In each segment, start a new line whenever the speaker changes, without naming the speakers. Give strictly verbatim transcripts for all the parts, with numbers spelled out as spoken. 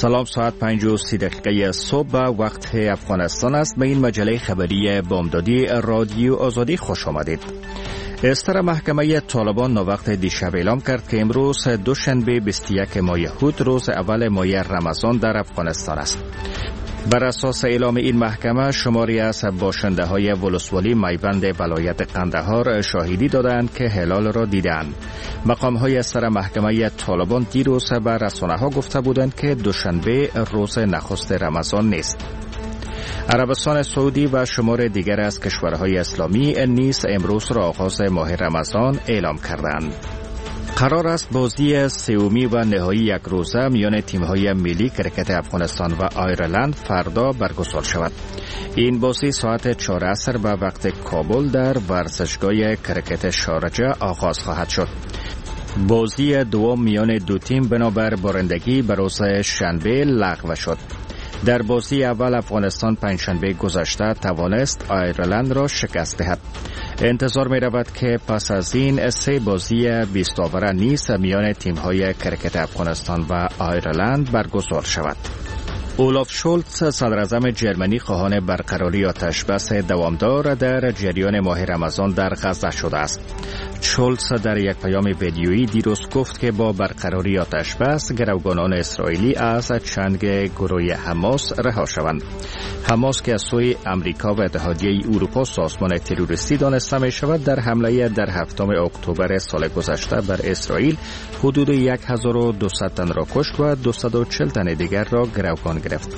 سلام، ساعت پنج و سی دقیقه صبح وقت افغانستان است. به این مجله خبری بامدادی رادیو آزادی خوش آمدید. استر محکمه طالبان نوقت دیشب اعلام کرد که امروز دوشنبه بیست و یک ماه یهود روز اول ماه رمضان در افغانستان است. بر اساس اعلام این محکمه شماری از باشنده های ولسوالی میوند ولایت قندهار شاهدی دادند که هلال را دیدند. مقام های سر محکمه طالبان دیروز به رسانه ها گفته بودند که دوشنبه روز نخست رمضان نیست. عربستان سعودی و شمار دیگر از کشورهای اسلامی نیز امروز را آغاز ماه رمضان اعلام کردند. قرار است بازی سومی و نهایی یک روزه میان تیم‌های ملی کرکت افغانستان و آیرلند فردا برگزار شود. این بازی ساعت چهار عصر به وقت کابل در ورزشگاه کرکت شارجه آغاز خواهد شد. بازی دوم میان دو تیم بنابر بارندگی به روز شنبه لغو شد. در بازی اول افغانستان پنجشنبه گذشته توانست آیرلند را شکست دهد. انتظار می رود که پس از این سه بازی بیست آوره نیز میان تیم‌های کرکت افغانستان و آیرلند برگزار شود. اولاف شولتز صدراعظم جرمنی خواهان برقراری آتشبس دوامدار در جریان ماه رمضان در غزه شده است. شولتز در یک پیام ویدیویی دیروز گفت که با برقراری آتشبس گروگانان اسرائیلی از چنگ گروه حماس رها شوند. حماس که از سوی امریکا و اتحادیه اروپا سازمان تروریستی دانسته می شود، در حمله در هفتم اکتبر سال گذشته بر اسرائیل حدود هزار و دویست تن را کشت و دویست و چهل تن دیگر را گروگان گرفت.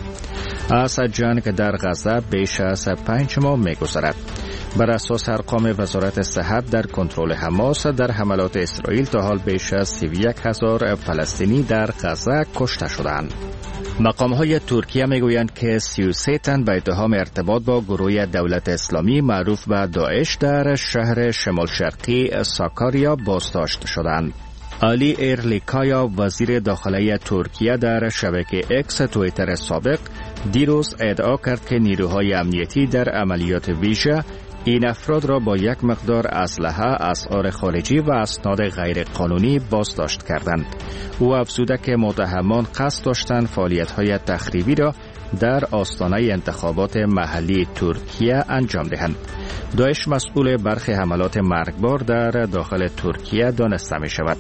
از جنگ در غزه بیش از پنج ماه می گذرد. بر اساس ارقام وزارت صحت در کنترل حماس در حملات اسرائیل تا حال بیش از سی و یک هزار فلسطینی در غزه کشته شدند. مقام‌های ترکیه میگویند که سی و سه تن به اتهام ارتباط با گروه دولت اسلامی معروف به داعش در شهر شمال شرقی ساکاریا بازداشت شدند. علی ایرلیکایا وزیر داخلی ترکیه در شبکه اکس توییتر سابق دیروز ادعا کرد که نیروهای امنیتی در عملیات ویژه این افراد را با یک مقدار اسلحه، اسعار خارجی و اسناد غیر قانونی بازداشت کردند. او افزوده که متهمان قصد داشتند فعالیت‌های تخریبی را در آستانه انتخابات محلی ترکیه انجام دهند. داعش مسئول برخی حملات مرگبار در داخل ترکیه دانسته می شود.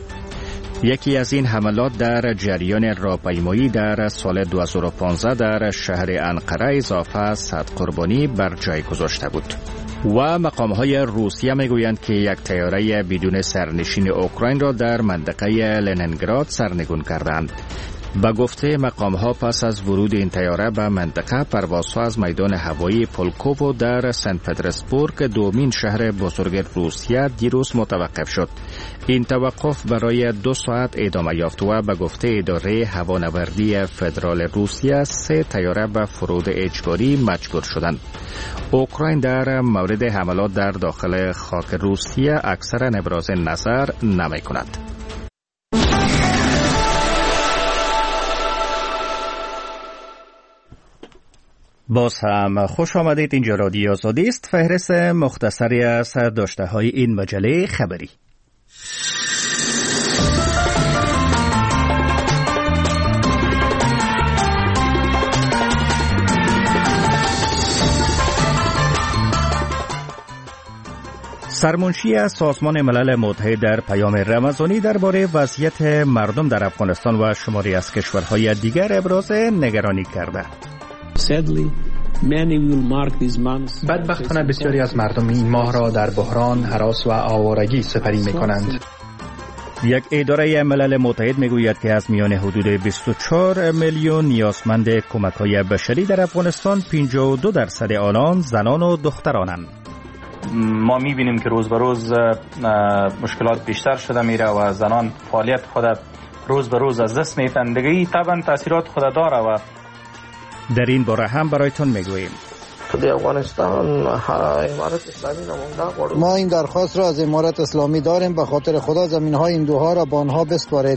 یکی از این حملات در جریان راهپیمایی در سال دو هزار و پانزده در شهر انقره اضافه صد قربانی بر جای گذاشته بود. و مقام‌های روسیه میگویند که یک طیاره بدون سرنشین اوکراین را در منطقه لنینگراد سرنگون کردند. به گفته مقام‌ها پس از ورود این طیاره به منطقه، پروازها از میدان هوایی پولکوو در سن پترزبورگ دومین شهر بزرگ روسیه دیروز متوقف شد. این توقف برای دو ساعت ادامه یافت و به گفته اداره هوانوردی فدرال روسیه سه طیاره به فرود اجباری مجبور شدند. اوکراین در مورد حملات در داخل خاک روسیه اکثرا ابراز نظر نمی کند. باز هم خوش آمدید. اینجا رادیو آزادی است. فهرست مختصری از داشته های این مجله خبری. سرمنشی سازمان ملل متحد در پیام رمضانی درباره وضعیت مردم در افغانستان و شماری از کشورهای دیگر ابراز نگرانی کرده.
بدبختانه بسیاری از مردم این ماه را در بحران، هراس و آوارگی سپری می کنند.
یک اداره ملل متحد میگوید که از میان حدود بیست و چهار میلیون نیازمند کمک‌های بشری در افغانستان پنجاه و دو درصد آنان زنان و دخترانند.
ما می‌بینیم که روز به روز مشکلات بیشتر شده میره و زنان فعالیت خود روز به روز از دست میدن. دیگه طبعا تاثیرات خود داره و
در این باره هم برایتون میگوییم.
ما این درخواست را از امارت اسلامی داریم، به خاطر خدا زمین‌های این دوها را با آنها بسپارید.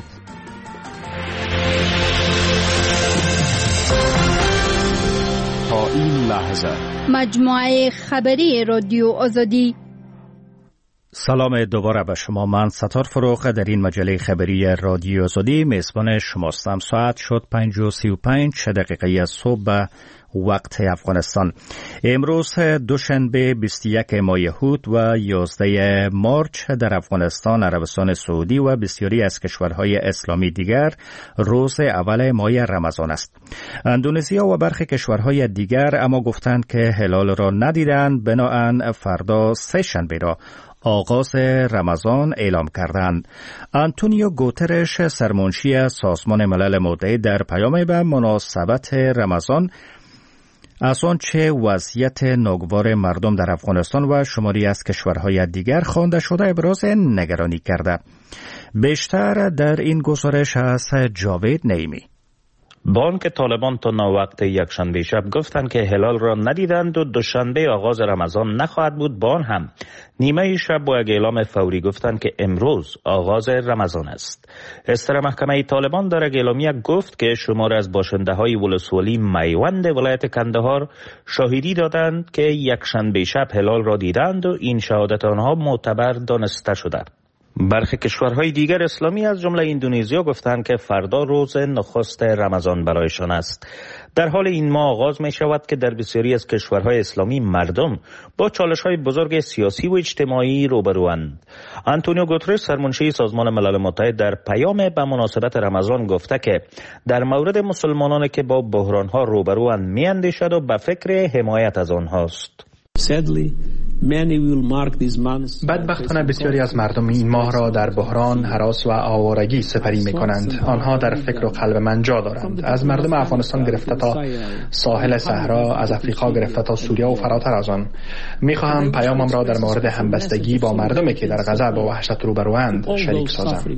تا این لحظه
مجموعه خبری رادیو آزادی
سلام دوباره به شما. من ستار فروغ در این مجله خبری رادیو آزادی میزبان شماستم. ساعت شد پنج و سی و پنج دقیقه صبح وقت افغانستان. امروز دوشنبه بیست و یکم ماه هوت و یازده مارچ در افغانستان، عربستان سعودی و بسیاری از کشورهای اسلامی دیگر روز اول ماه رمضان است. اندونزیا و برخی کشورهای دیگر اما گفتند که هلال را ندیدند، بنابراین فردا سه شنبه را آغاز رمضان اعلام کردند. آنتونیو گوترش، سرمنشی سازمان ملل متحد، در پیام به مناسبت رمضان از آنچه وضعیت ناگوار مردم در افغانستان و شماری از کشورهای دیگر خوانده شده ابراز نگرانی کرده. بیشتر در این گزارش از جاوید نعیمی.
بانک طالبان تا ناوقت یکشنبه شب گفتند که هلال را ندیدند و دوشنبه آغاز رمضان نخواهد بود. بان هم نیمه شب با یک اعلام فوری گفتند که امروز آغاز رمضان است. استر محکمه طالبان در یک اعلامیه گفت که شمار از باشنده های ولسوالی میوند ولایت کندهار شاهدی دادند که یکشنبه شب هلال را دیدند و این شهادت آنها معتبر دانسته شده. برخی کشورهای دیگر اسلامی از جمله اندونزیا گفتند که فردا روز نخست رمضان برایشان است. در حال این ماه آغاز می شود که در بسیاری از کشورهای اسلامی مردم با چالش‌های بزرگ سیاسی و اجتماعی روبروند. آنتونیو گوترش، سرمنشی سازمان ملل متحد، در پیام به مناسبت رمضان گفته که در مورد مسلمانانی که با بحران‌ها روبروند می‌اندیشد و به فکر حمایت از آنهاست.
بدبختانه بسیاری از مردم این ماه را در بحران، هراس و آوارگی سپری می کنند. آنها در فکر و قلب من جا دارند. از مردم افغانستان گرفته تا ساحل صحرا، از افریقا گرفته تا سوریه و فراتر از آن. می خواهم پیامم را در مورد همبستگی با مردمی که در غزه با وحشت روبروند شریک سازم.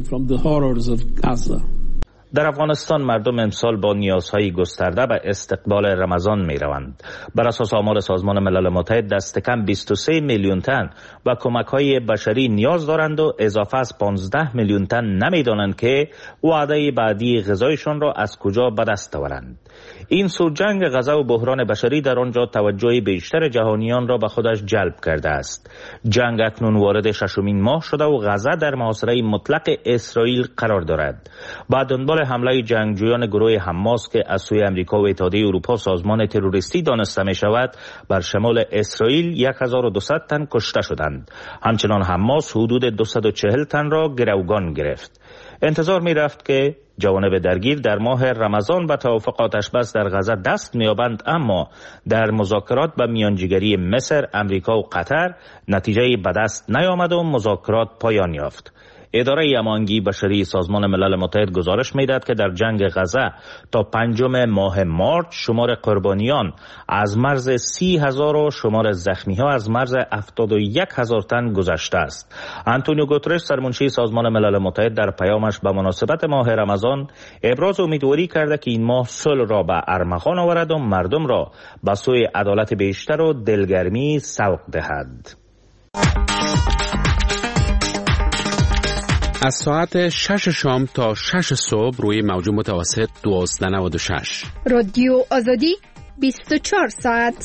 در افغانستان مردم امسال با نیازهای گسترده به استقبال رمضان می روند. بر اساس آمار سازمان ملل متحد دست کم بیست و سه میلیون تن و کمک‌های بشری نیاز دارند و اضافه از پانزده میلیون تن نمی دانند که وعده بعدی غذایشان را از کجا به دست آورند. این سو جنگ غزه و بحران بشری در آنجا توجه بیشتر جهانیان را به خودش جلب کرده است. جنگ اکنون وارد ششمین ماه شده و غزه در محاصره مطلق اسرائیل قرار دارد. بعد دنبال حمله جنگجویان گروه حماس که از سوی امریکا و اتحادیه اروپا سازمان تروریستی دانسته می شود، بر شمال اسرائیل هزار و دویست تن کشته شدند. همچنان حماس حدود دویست و چهل تن را گروگان گرفت. انتظار می رفت که جوانب درگیر در ماه رمضان به توافق آتش بس در غزه دست می‌یابند، اما در مذاکرات به میانجیگری مصر، امریکا و قطر نتیجه به دست نیامد و مذاکرات پایان یافت. اداره امانگی بشری سازمان ملل متحد گزارش می‌دهد که در جنگ غزه تا پنجم ماه مارچ شمار قربانیان از مرز سی هزار و شمار زخمی‌ها از مرز هفتاد و یک هزار تن گذشته است. آنتونیو گوترش، سرمنشی سازمان ملل متحد، در پیامش به مناسبت ماه رمضان ابراز امیدواری کرده که این ماه صلح را به ارمغان آورد و مردم را به سوی عدالت بیشتر و دلگرمی سوق دهد.
از ساعت شش شام تا شش صبح روی موج متوسط دوازده و نود و شش.
رادیو آزادی بیست و چهار ساعت.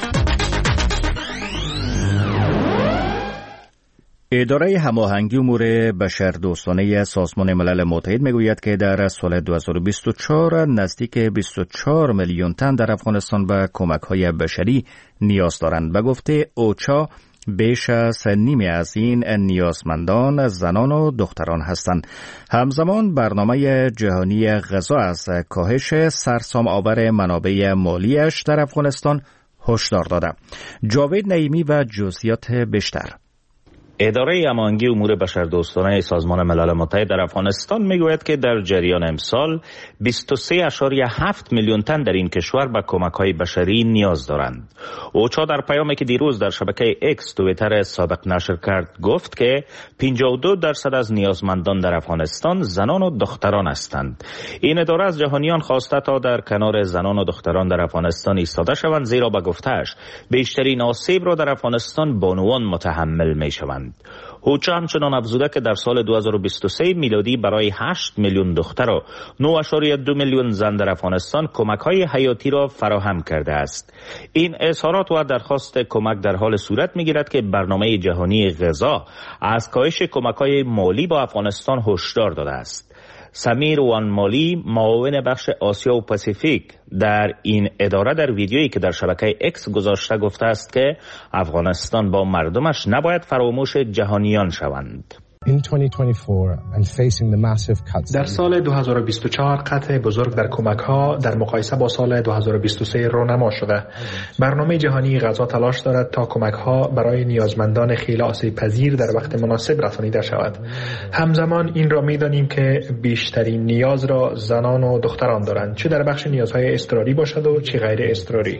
اداره هماهنگی امور بشردوستانه سازمان ملل متحد میگوید که در سال دو هزار و بیست و چهار نزدیک بیست و چهار میلیون تن در افغانستان به کمک‌های بشری نیاز دارند. به گفته اوچا بیش از نیمی از این نیازمندان زنان و دختران هستند. همزمان برنامه جهانی غذا از کاهش سرسام آور منابع مالیش در افغانستان هشدار داده. جاوید نعیمی و جزئیات بیشتر.
اداره امانگی امور بشردوستانه سازمان ملل متحد در افغانستان میگوید که در جریان امسال بیست و سه ممیز هفت میلیون تن در این کشور به کمک‌های بشری نیاز دارند. اوچا در پیامی که دیروز در شبکه اکس توییتر سابق نشر کرد گفت که پنجاه و دو درصد از نیازمندان در افغانستان زنان و دختران هستند. این اداره از جهانیان خواسته تا در کنار زنان و دختران در افغانستان ایستاده شوند، زیرا به گفته‌اش بیشترین آسیب را در افغانستان بانوان متحمل می‌شوند. هوچه همچنان افزوده که در سال دو هزار و بیست و سه میلادی برای هشت میلیون دختر و نه و دو میلیون زن در افغانستان کمک‌های حیاتی را فراهم کرده است. این اظهارات و درخواست کمک در حال صورت می‌گیرد که برنامه جهانی غذا از کاهش کمک‌های مالی با افغانستان هشدار داده است. سمیر وان مالی، معاون بخش آسیا و پاسیفیک در این اداره، در ویدیویی که در شبکه اکس گذاشته گفته است که افغانستان با مردمش نباید فراموش جهانیان شوند.
در سال دو هزار و بیست و چهار قطع بزرگ در کمک‌ها در مقایسه با سال دو هزار و بیست و سه رونما شده. برنامه جهانی غذا تلاش دارد تا کمک‌ها برای نیازمندان خیلی آسیب پذیر در وقت مناسب رسانیده شود. همزمان این را می‌دانیم که بیشترین نیاز را زنان و دختران دارند، چه در بخش نیازهای اضطراری باشد و چه غیر اضطراری.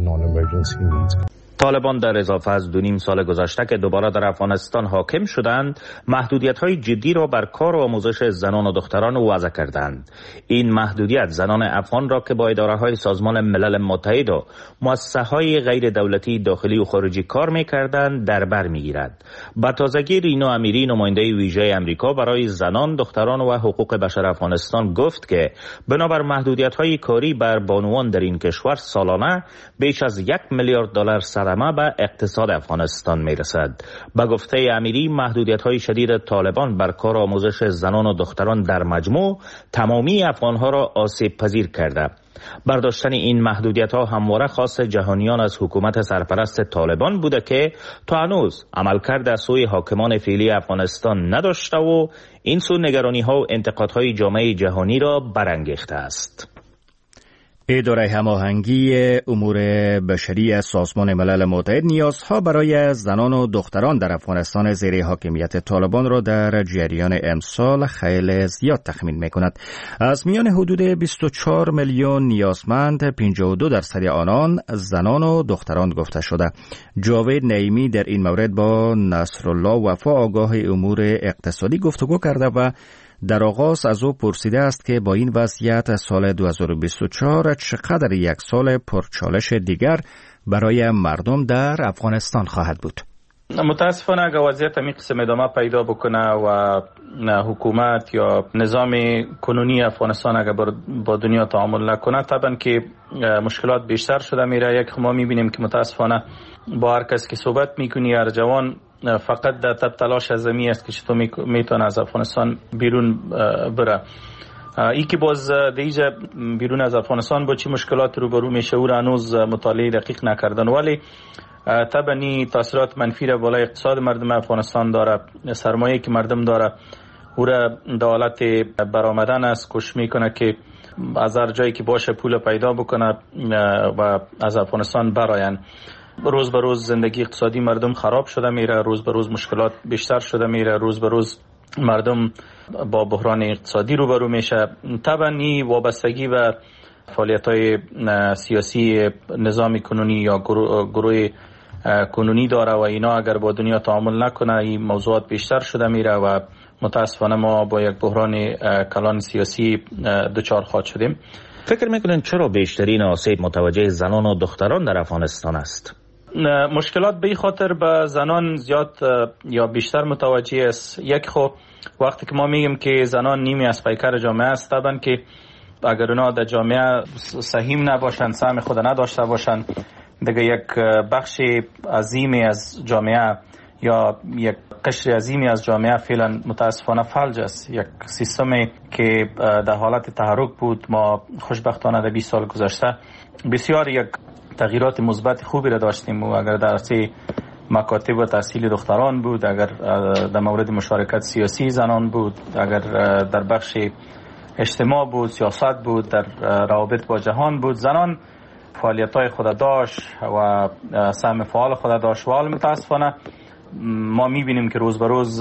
طالبان در اضافه از دو نیم سال گذشته که دوباره در افغانستان حاکم شدند، محدودیت‌های جدی را بر کار و آموزش زنان و دختران وضع کردند. این محدودیت زنان افغان را که با اداره‌های سازمان ملل متحد و مؤسسه‌های غیر دولتی داخلی و خارجی کار می‌کردند در بر می‌گیرد. با تازگی رینا امیری، نماینده ویژه آمریکا برای زنان، دختران و حقوق بشر افغانستان، گفت که بنابر محدودیت‌های کاری بر بانوان در این کشور سالانه بیش از یک میلیارد دلار صدمه به اقتصاد افغانستان میرسد. با گفته امیری، محدودیت‌های شدید طالبان بر کار آموزش زنان و دختران در مجموع تمامی افغان‌ها را آسیب پذیر کرده. برداشتن این محدودیت‌ها همواره خاص جهانیان از حکومت سرپرست طالبان بوده که تا هنوز عملکرد از سوی حاکمان فعلی افغانستان نداشته و این سو نگرانی‌ها و انتقادهای جامعه جهانی را برانگیخته است.
اداره هماهنگی امور بشری از سازمان ملل متحد نیازها برای زنان و دختران در افغانستان زیر حاکمیت طالبان را در جریان امسال خیلی زیاد تخمین می‌کند. از میان حدود بیست و چهار میلیون نیازمند، پنجاه و دو درصد آنان زنان و دختران گفته شده. جاوید نعیمی در این مورد با نصرالله وفا، آگاه امور اقتصادی، گفتگو کرده و در آغاز از او پرسیده است که با این وضعیت سال دو هزار و بیست و چهار چقدر یک سال پرچالش دیگر برای مردم در افغانستان خواهد بود.
متاسفانه اگر وضعیت همین قسم ادامه پیدا بکنه و حکومت یا نظام کنونی افغانستان اگر با دنیا تعامل نکنه، طبعا که مشکلات بیشتر شده میره. یک ما میبینیم که متاسفانه با هر کس که صحبت میکنی، هر جوان فقط در تب تلاش از زمین است که چطور میتونه از افغانستان بیرون بره. ای که باز دیجا بیرون از افغانستان با چی مشکلات روبرو میشه او را هنوز مطالعه دقیق نکردن، ولی طبعا تاثیرات منفی را بالای اقتصاد مردم افغانستان داره. سرمایه که مردم داره او را در حالت برآمدن است، کوشش میکنه که از هر جایی که باشه پول پیدا بکنه و از افغانستان براین. روز به روز زندگی اقتصادی مردم خراب شده میره، روز به روز مشکلات بیشتر شده میره، روز به روز مردم با بحران اقتصادی روبرو میشه. طبعا این وابستگی به فعالیت‌های سیاسی نظام کنونی یا گروه, گروه کنونی داره و اینا اگر با دنیا تعامل نکنه این موضوعات بیشتر شده میره و متاسفانه ما با یک بحران کلان سیاسی دچار خواهد شدیم.
فکر میکنین چرا بیشترین آسیب متوجه زنان و دختران در افغانستان است؟
مشکلات به خاطر به زنان زیاد یا بیشتر متوجه است. یک خو وقتی که ما میگیم که زنان نیمی از پیکر جامعه است، طبعا که اگر اونا در جامعه سهیم نباشن، سهم خود نداشته باشن، دیگه یک بخش عظیمی از جامعه یا یک قشر عظیمی از جامعه فعلا متاسفانه فلج است. یک سیستمی که در حالت تحرک بود. ما خوشبختانه در بیست سال گذشته بسیار یک تغییرات مثبت خوبی را داشتیم و اگر در عرصه مکاتب و تحصیل دختران بود، اگر در مورد مشارکت سیاسی زنان بود، اگر در بخش اجتماع بود، سیاست بود، در روابط با جهان بود، زنان فعالیت‌های خود داشت و سهم فعال خود داشت. و حال متاسفانه ما می‌بینیم که روز به روز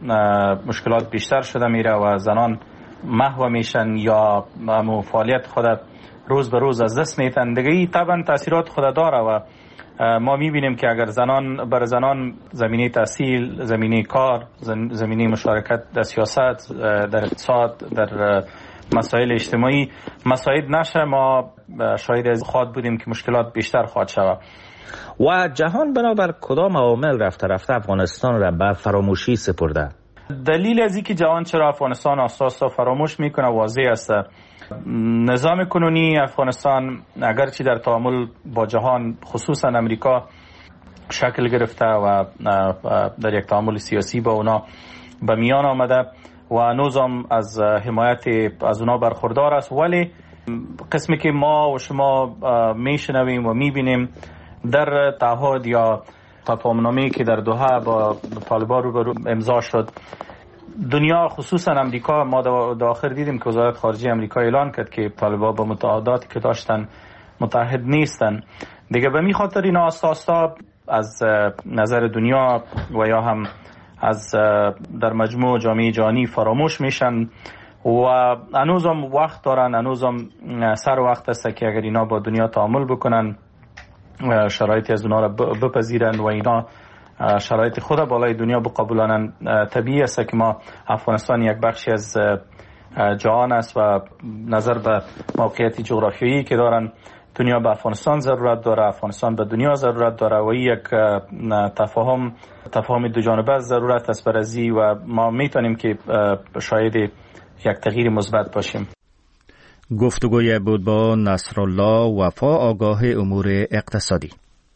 مشکلات بیشتر شده میره و زنان محو میشن یا فعالیت خود روز به روز از دست میتن. دیگه طبعا تاثیرات خود داره و ما میبینیم که اگر زنان بر زنان زمینه تحصیل، زمینه کار، زمینه مشارکت در سیاست، در اقتصاد، در مسائل اجتماعی مساعد نشه، ما شاید از خواهد بودیم که مشکلات بیشتر خواهد شود.
و جهان بنابر کدام عوامل رفته رفته افغانستان را به فراموشی سپرده؟
دلیل از اینکه جهان چرا افغانستان آساسا فراموش میکنه واضح است. نظام کنونی افغانستان اگرچه در تعامل با جهان خصوصا امریکا شکل گرفته و در یک تعامل سیاسی با اونا به میان آمده و هنوز هم از حمایت از اونا برخوردار است، ولی قسمی که ما و شما میشنویم و میبینیم در تعهد یا تفاهمنامه‌ای که در دوحه با طالبان روبرو امضا شد، دنیا خصوصا امریکا، ما در آخر دیدیم که وزارت خارجه امریکا اعلان کرد که طالبان با متعهداتی که داشتن متحد نیستن. دیگه به می خاطر اینا آساسا از نظر دنیا و یا هم از در مجموع جامعه جهانی فراموش میشن و هنوز هم وقت دارن، هنوز هم سر وقت است که اگر اینا با دنیا تعامل بکنن، شرایطی از اونا را بپذیرن و اینا شرایط خود بالای دنیا بقبولانن، طبیعی است که ما افغانستان یک بخشی از جهان است و نظر به موقعیت جغرافیایی که دارن دنیا به افغانستان ضرورت داره، افغانستان به دنیا ضرورت داره و یک تفاهم تفاهم دو جانبه ضرورت است برازی و ما میتونیم که شاید یک تغییر مثبت باشیم.
گفتگوی بود با نصرالله وفا، آگاه امور اقتصادی.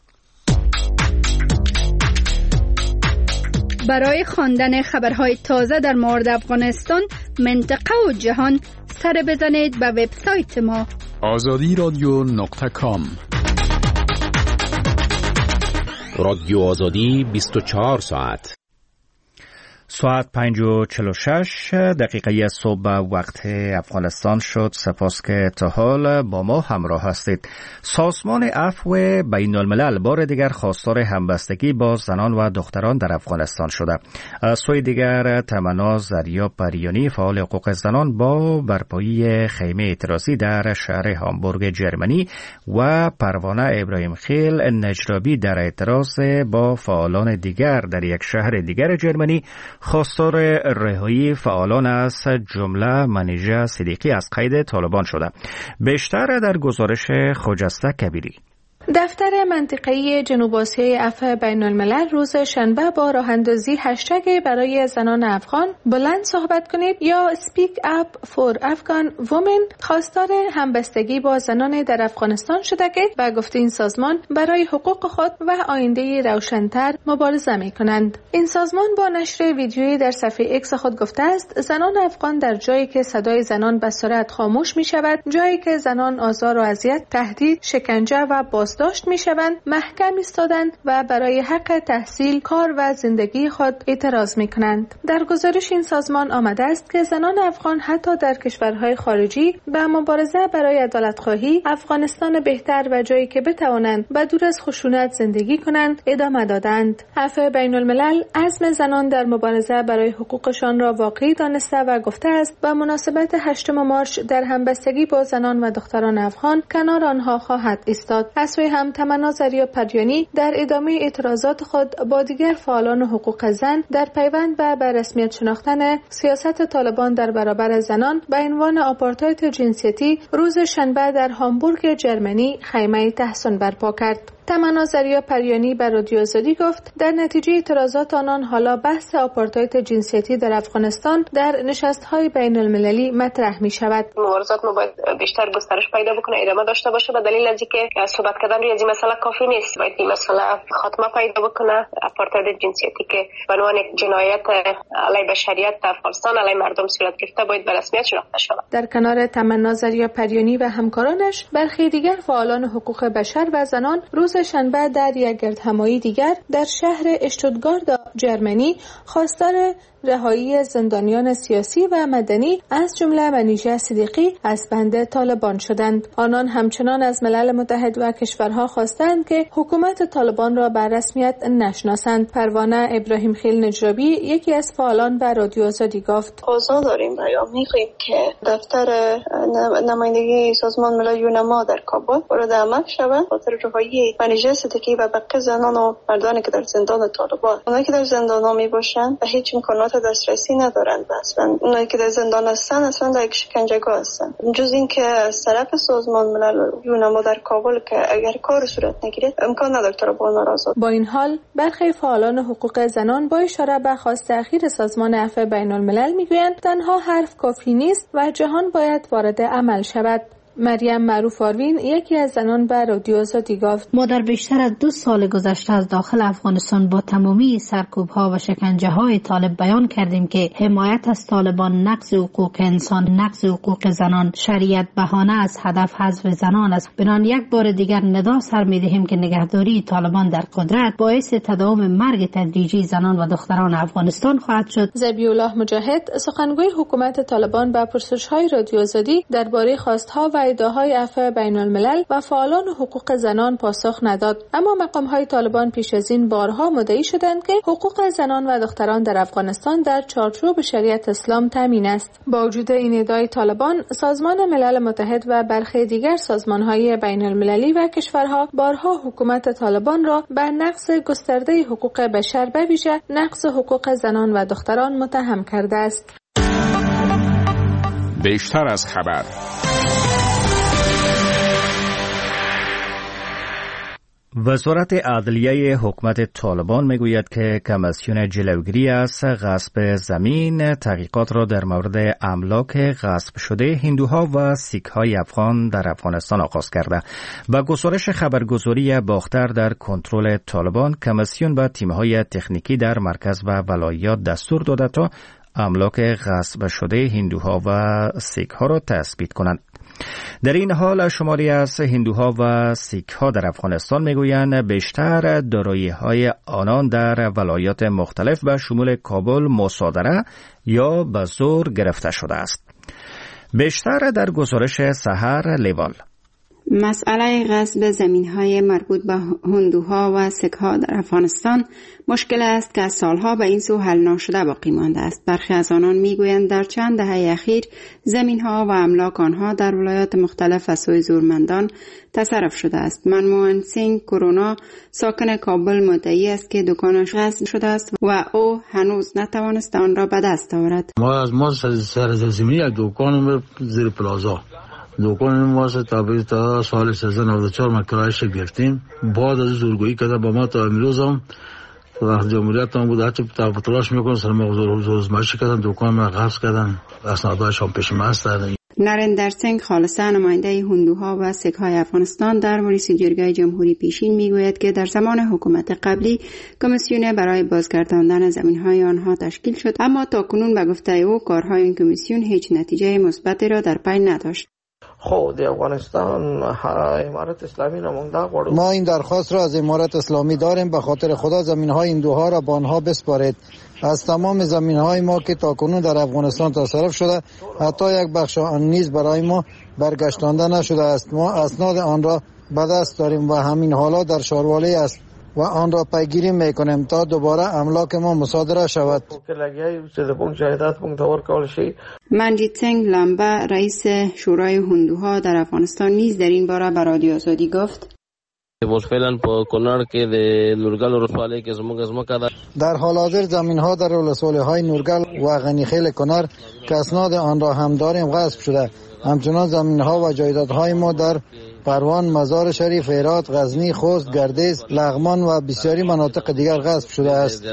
برای خواندن خبرهای تازه در مورد افغانستان، منطقه و جهان، سر بزنید به وبسایت ما
آزادی رادیو نقطه کام. رادیو آزادی بیست و چهار ساعت.
ساعت پنج و چهل و شش دقیقه صبح وقت افغانستان شد. سپاس که تا حال با ما همراه هستید. سازمان عفو بین الملل بار دیگر خواستار همبستگی با زنان و دختران در افغانستان شده. از سوی دیگر تمنا زریا پریانی، فعال حقوق زنان، با برپایی خیمه اعتراضی در شهر هامبورگ جرمنی و پروانه ابراهیم خیل نجرابی در اعتراض با فعالان دیگر در یک شهر دیگر جرمنی خواستار رهایی فعالان از جمله منیژه صدیقی از قید طالبان شده. بیشتر در گزارش خجسته کبیری.
دفتر منطقه‌ای جنوب آسیای عفو بین الملل روز شنبه با راه اندازی هشتگ برای زنان افغان بلند صحبت کنید یا Speak Up for Afghan Women خواستار همبستگی با زنان در افغانستان شده که به گفته این سازمان برای حقوق خود و آینده روشن‌تر مبارزه می‌کنند. این سازمان با نشر ویدیویی در صفحه ایکس خود گفته است زنان افغان در جایی که صدای زنان به سرعت خاموش می‌شود، جایی که زنان آزار و اذیت، تهدید، شکنجه و باز داشت می شوند، محکم ایستادند و برای حق تحصیل، کار و زندگی خود اعتراض می کنند. در گزارش این سازمان آمده است که زنان افغان حتی در کشورهای خارجی به مبارزه برای عدالت‌خواهی، افغانستان بهتر و جایی که بتوانند به دور از خشونت زندگی کنند ادامه دادند. عفو بین الملل عزم زنان در مبارزه برای حقوقشان را واقعی دانسته و گفته است با مناسبت هشتم مارچ در همبستگی با زنان و دختران افغان کنار آنها خواهد ایستاد. از هم تمنا زریا پریانی در ادامه اعتراضات خود با دیگر فعالان حقوق زن در پیوند به به رسمیت شناختن سیاست طالبان در برابر زنان به عنوان آپارتاید جنسیتی روز شنبه در هامبورگ جرمنی خیمه تحسن برپا کرد. تمنا زریا پریانی بر رادیو آزادی گفت در نتیجه اعتراضات آنان حالا بحث آپارتاید جنسیتی در افغانستان در نشست‌های بین المللی مطرح می شود.
مبارزات ما باید بیشتر گسترش پیدا بکنه، ادامه داشته باشه به دلیل از اینکه صحبت کردن روی این مسئله کافی نیست. باید این مسئله خاتمه پیدا بکنه. آپارتاید جنسیتی که به عنوان یک جنایت علیه بشریت در افغانستان علیه مردم صورت گرفته باید به رسمیت شناخته شود. در کنار تمنا زریا پریانی و همکارانش برخی دیگر فعالان حقوق بشر و زنان روز شنبه در یک گردهمایی دیگر در شهر اشتوتگارت جرمنی خواستار رهایی زندانیان سیاسی و مدنی از جمله منیژه صدیقی از بند طالبان شدند. آنان همچنان از ملل متحد و کشورها خواستند که حکومت طالبان را به رسمیت نشناسند. پروانه ابراهیم خیل نجرابی یکی از فعالان به رادیو آزادی گفت:
اوضاع داریم و یا می‌خواهیم که دفتر نمایندگی سازمان ملل یونما در کابل وارد عمل شود خاطر رهایی منیژه صدیقی و بقیه زنان و مردانی که در زندان طالبان، اونایی که در زندان ها میباشند و هیچ امکانات خدمات دسترسی ندارند. اصلا اونایی که در زندان هستن اصلا در شکنجهگاه هستن. جز اینکه از طرف سازمان ملل یونما در کابل که اگر کار صورت نگیره امکان نداره طالبان آزاد.
با این حال برخی فعالان حقوق زنان با اشاره به خواست اخیر سازمان عفو بین الملل میگویند تنها حرف کافی نیست و جهان باید وارد عمل شود. مریم معروف آروین یکی از زنان به رادیو آزادی گفت
ما در بیشتر از دو سال گذشته از داخل افغانستان با تمامی سرکوب‌ها و شکنجه‌های طالب بیان کردیم که حمایت از طالبان نقض حقوق انسان، نقض حقوق زنان، شریعت بهانه از هدف حذف زنان است. بنان یک بار دیگر ندا سر می‌دهیم که نگهداری طالبان در قدرت باعث تداوم مرگ تدریجی زنان و دختران افغانستان خواهد شد.
ذبیح الله مجاهد سخنگوی حکومت طالبان به پرسش‌های رادیو آزادی درباره خواست‌ها و ادعاهای عفو بین الملل و فعالان حقوق زنان پاسخ نداد، اما مقام‌های طالبان پیش از این بارها مدعی شدند که حقوق زنان و دختران در افغانستان در چارچوب شریعت اسلام تامین است. با وجود این ادعای طالبان، سازمان ملل متحد و برخی دیگر سازمان‌های بین المللی و کشورها بارها حکومت طالبان را به نقض گسترده حقوق بشر به ویژه نقض حقوق زنان و دختران متهم کرده است.
بیشتر از خبر.
وزارت عدلیه حکومت طالبان میگوید که کمیسیون جلوگیری از غصب زمین تحقیقات را در مورد املاک غصب شده هندوها و سیک‌های افغان در افغانستان آغاز کرده. با گزارش خبرگزاری باختر در کنترل طالبان، کمیسیون به تیم‌های تکنیکی در مرکز و ولایات دستور داده تا املاک غصب شده هندوها و سیک‌ها را تثبیت کنند. در این حال شماری از هندوها و سیک‌ها در افغانستان میگویند بیشتر دارایی‌های آنان در ولایات مختلف به شمول کابل مصادره یا به زور گرفته شده است. بیشتر در گزارش سحر لیوال.
مسئله غصب زمین‌های مربوط به هندوها و سیک‌ها در افغانستان مشکل است که از سالها به این سو حل نشده باقی مانده است. برخی از آنان میگویند در چند دهه اخیر زمین‌ها و املاک آنها در ولایات مختلف از سوی زورمندان تصرف شده است. منموهن سینگ کرونا ساکن کابل مدعی است که دکانش غصب شده است و او هنوز نتوانست آن را به دست آورد.
ما از ما سرزمینی دکان زیر پلازا دکان ما تا تا سال سیزده نود و چهار ما کرایش گرفتیم. بعد از زورگویی کردن با ما تا امروز هم وقت جمهوریت هم بود هرچی تا تلاش میکنن سر ما روزمرشی کردن، دکان ما غصب کردن، اسنادهاش هم پیش ما است.
نریندر سینگ خالصه نماینده هندوها و سیک‌های افغانستان در مجلس جرگه جمهوری پیشین میگوید که در زمان حکومت قبلی کمیسیون برای بازگرداندن زمین‌های آنها تشکیل شد، اما تاکنون به گفته او کارهای این کمیسیون هیچ نتیجه مثبتی را در پی نداشت.
خود افغانستان امارت اسلامی را مونده.
ما این درخواست را از امارت اسلامی داریم، به خاطر خدا زمین‌های هندوها را به آنها بسپارید. از تمام زمین‌های ما که تاکنون در افغانستان تصرف شده حتی یک بخش آن نیز برای ما برگشتانده نشده است. ما اسناد آن را به دست داریم و همین حالا در شاروالی است و آن را پیگیری میکنیم تا دوباره املاک ما مصادره شود.
منجیت سینگ لامبا رئیس شورای هندوها در افغانستان نیز در این باره به رادیو آزادی گفت
در حال حاضر زمین ها در ولسوالی های نورگل و غنیخیل کنر که اسناد آن را هم داریم غصب شده. همچنان زمین ها و جایدادهای ما در پروان، مزار شریف، هرات، غزنی، خوست، گردیز، لغمان و بسیاری مناطق دیگر غصب شده است.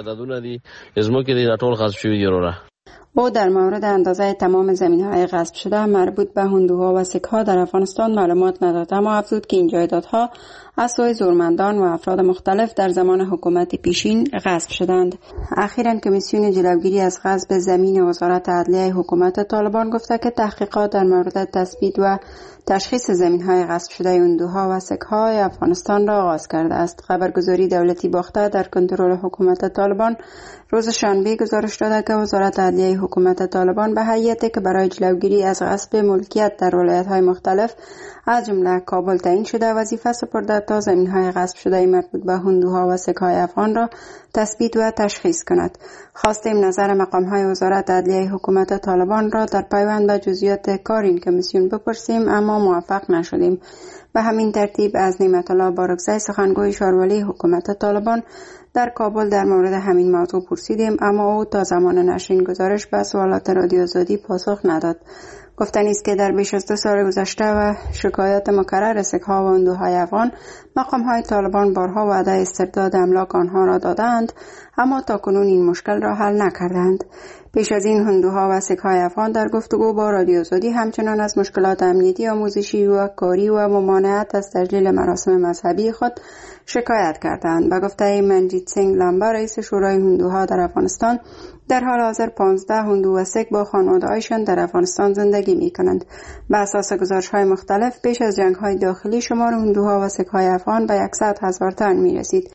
او در مورد اندازه تمام زمین‌های غصب شده مربوط به هندوها و سیک‌ها در افغانستان معلومات نداد، اما افزود که این جایدادها از سوی زورمندان و افراد مختلف در زمان حکومت پیشین غصب شدند. اخیراً کمیسیون جلوگیری از غصب زمین وزارت عدلیه حکومت طالبان گفته که تحقیقات در مورد تثبیت و تشخیص زمین‌های غصب شده هندوها و سیک‌های افغانستان را آغاز کرده است. خبرگزاری دولتی باخته در کنترل حکومت طالبان روز شنبه گزارش داده که وزارت عدلیه حکومت طالبان به هیئتی که برای جلوگیری از غصب ملکیت در ولایت‌های مختلف از جمله کابل تعیین شده وظیفه سپرده تا زمین‌های غصب شده مربوط به هندوها و سیک‌های افغان را تثبیت و تشخیص کند. خواستیم نظر مقام‌های وزارت عدلیه حکومت طالبان را در پیوند به جزئیات کار این کمیسیون بپرسیم، اما موفق نشدیم. به همین ترتیب از نعمت الله بارکزی سخنگوی شارولی حکومت طالبان در کابل در مورد همین موضوع پرسیدیم، اما او تا زمان نشر این گزارش به سوالات رادیو آزادی پاسخ نداد. گفتنی است که در بیش از دو سال گذشته و شکایات مکرر سکه‌ها و هندوهای افغان، مقام‌های طالبان بارها وعده استرداد املاک آنها را دادند، اما تاکنون این مشکل را حل نکردند. پیش از این هندوها و سکه‌های افغان در گفتگو با رادیو آزادی همچنان از مشکلات امنیتی، آموزشی و کاری و ممانعت از تجلیل مراسم مذهبی خود شکایت کردند. به گفته منجیت سینگ لامبا، رئیس شورای هندوها در افغانستان، در حال حاضر پانزده هندو و سک با خانواده‌هایشان در افغانستان زندگی می‌کنند. به اساس گزارش‌های مختلف، پیش از جنگ‌های داخلی شمار هندوها و سک‌های افغان به صد هزار تن می‌رسید.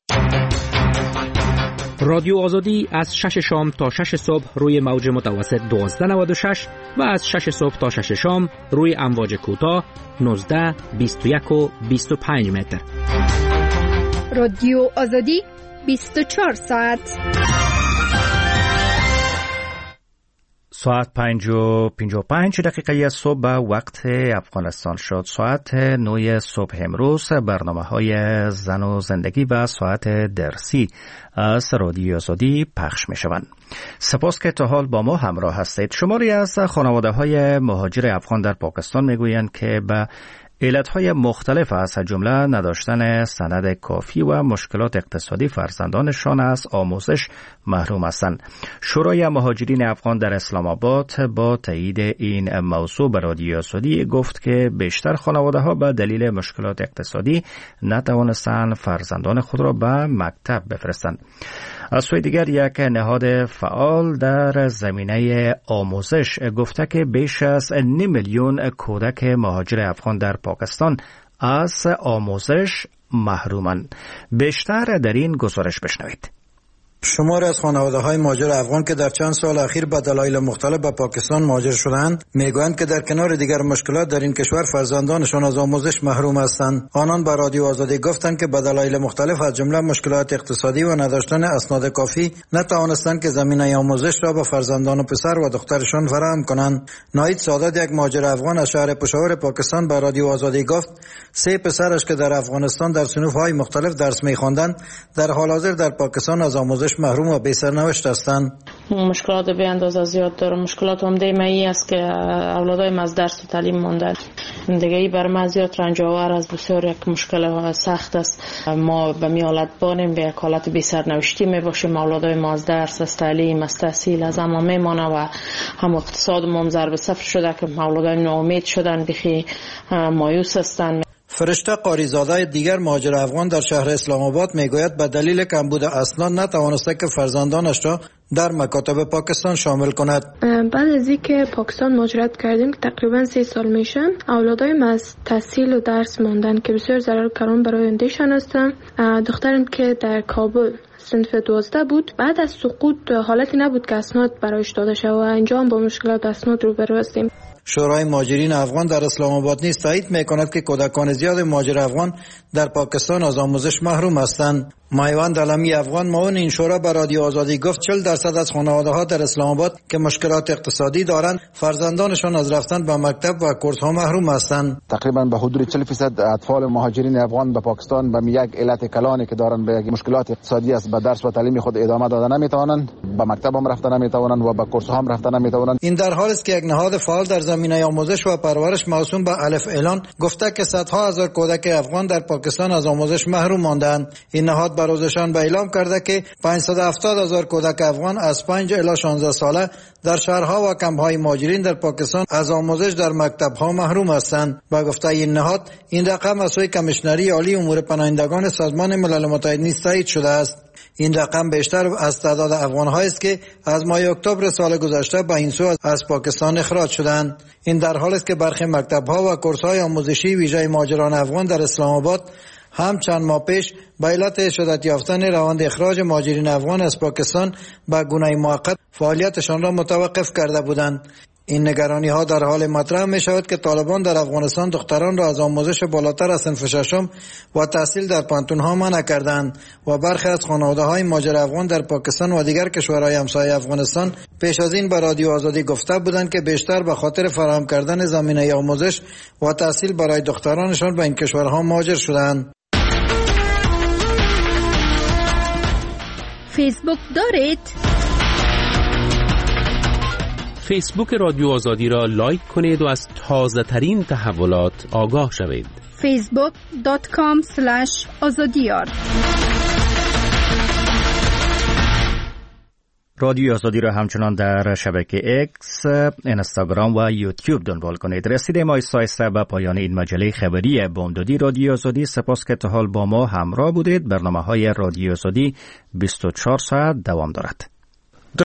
رادیو آزادی از شش شام تا شش صبح روی موج متوسط دوازده نود و شش و از شش صبح تا شش شام روی امواج کوتاه نوزده، بیست و یک و بیست و پنج متر.
رادیو آزادی بیست و چهار ساعت.
ساعت پنج و پنج و پنج دقیقه صبح به وقت افغانستان شد. ساعت نوی صبح امروز برنامه های زن و زندگی و ساعت درسی از رادیو آزادی پخش می شوند. سپاس که تا حال با ما همراه هستید. شماری از خانواده های مهاجر افغان در پاکستان می گویند که به علتهای مختلف از جمله نداشتن سند کافی و مشکلات اقتصادی فرزندانشان از آموزش محروم هستند. شورای مهاجرین افغان در اسلام آباد با تایید این موضوع به رادیو آزادی گفت که بیشتر خانواده‌ها به دلیل مشکلات اقتصادی نتوانستند فرزندان خود را به مکتب بفرستند. از سوی دیگر یک نهاد فعال در زمینه آموزش گفته که بیش از نیم میلیون کودک مهاجر افغان در پاکستان از آموزش محرومند. بیشتر در این گزارش بشنوید.
شمار از خانواده‌های مهاجر افغان که در چند سال اخیر به دلایل مختلف به پاکستان مهاجر شدند میگویند که در کنار دیگر مشکلات در این کشور فرزندانشان از آموزش محروم هستند. آنان به رادیو آزادی گفتند که به دلایل مختلف از جمله مشکلات اقتصادی و نداشتن اسناد کافی نتوانستند که زمینه آموزش را به فرزندان و پسر و دخترشان فراهم کنند. ناهید سادات، یک مهاجر افغان از شهر پشاور پاکستان، به رادیو آزادی گفت سه پسرش که در افغانستان در صنوف‌های مختلف درس می‌خواندند در حال حاضر در پاکستان از آموزش محروم و بی سرنوشت هستند.
مشکلات به اندازه زیاد داره. مشکلات عمده ما این است که اولادایم از درس و تعلیم ماندن. دیگه ای بر ما زیاد رنج آور از بسیار یک مشکل سخت است. ما به می حالت بانیم به یک حالت بی سرنوشتی می باشیم. اولادای ما از درس، از تعلیم، از تحصیل از اما میمانه و هم اقتصاد ما ضرب صفر شده که اولادای ناامید شدن، بخی مایوس هستند.
فرشته قاریزاده دیگر مهاجر افغان در شهر اسلام آباد میگوید به دلیل کمبود اسناد نتوانسته که فرزندانش را در مکاتب پاکستان شامل کند.
بعد از اینکه پاکستان مهاجرت کردیم که تقریبا سه سال میشه، اولادایم از تحصیل و درس ماندن که بسیار ضرر کاران برای آیندهشان هستن. دخترم که در کابل صنف دوازده بود، بعد از سقوط حالتی نبود که اسناد برایش داده شود و انجام با مشکلات اسناد روبرو هستیم.
شورای مهاجرین افغان در اسلام آباد نیز تایید می‌کند که کودکان زیاد مهاجر افغان در پاکستان از آموزش محروم هستند. مایوند علمی افغان معاون این شورا به رادیو آزادی گفت چهل درصد از خانواده‌ها در اسلام آباد که مشکلات اقتصادی دارند فرزندانشان از رفتن به مکتب و کورس‌ها محروم هستند.
تقریبا به حدود چهل درصد اطفال مهاجرین افغان به پاکستان به یک علت کلانی که دارند به یک مشکلات اقتصادی است به درس و تعلیم خود ادامه دادن نمی‌توانند، به مکتب هم رفتن نمی‌توانند و به کورس‌ها هم رفتن نمی‌توانند.
این در حالی است که یک نهاد فعال در زمینه آموزش و پرورش موسوم به الف اعلان گفته که صدها هزار کودک افغان در پاکستان از آموزش محروم ماندند. این نهاد به روزشان به اعلام کرده که پانصد و هفتاد هزار کودک افغان از پنج الی شانزده ساله در شهرها و کمپ‌های مهاجرین در پاکستان از آموزش در مکتب‌ها محروم هستند. با گفته این نهاد، این رقم از سوی کمیشنری عالی امور پناهندگان سازمان ملل متحد نیز تایید شده است. این رقم بیشتر از تعداد افغان‌هایی است که از ماه اکتبر سال گذشته به این سو از پاکستان اخراج شدند. این در حالی است که برخی مکتب‌ها و کورس‌های آموزشی ویژه مهاجران افغان در اسلام آباد هم چند ماه پیش به علت شدت یافتن روند اخراج مهاجرین افغان از پاکستان به گونه موقت فعالیتشان را متوقف کرده بودند. این نگرانی ها در حال مطرح می شود که طالبان در افغانستان دختران را از آموزش بالاتر از صنف ششم و تحصیل در پانتون ها منع کردند و برخی از خانواده های مهاجر افغان در پاکستان و دیگر کشورهای همسایه افغانستان پیش از این به رادیو آزادی گفته بودند که بیشتر به خاطر فراهم کردن زمینه آموزش و تحصیل برای دخترانشان به این کشورها مهاجر شدند.
فیسبوک دارید؟
فیسبوک رادیو آزادی را لایک کنید و از تازه ترین تحولات آگاه شوید.
فیسبوک دات کام اسلش آزادیار.
رادیو آزادی را همچنان در شبکه اکس، اینستاگرام و یوتیوب دنبال کنید. رسیده ما ایستا به پایان این مجله خبری بامدادی رادیو آزادی. سپاس که تا حال با ما همراه بودید. برنامه های رادیو آزادی بیست و چهار ساعت دوام دارد.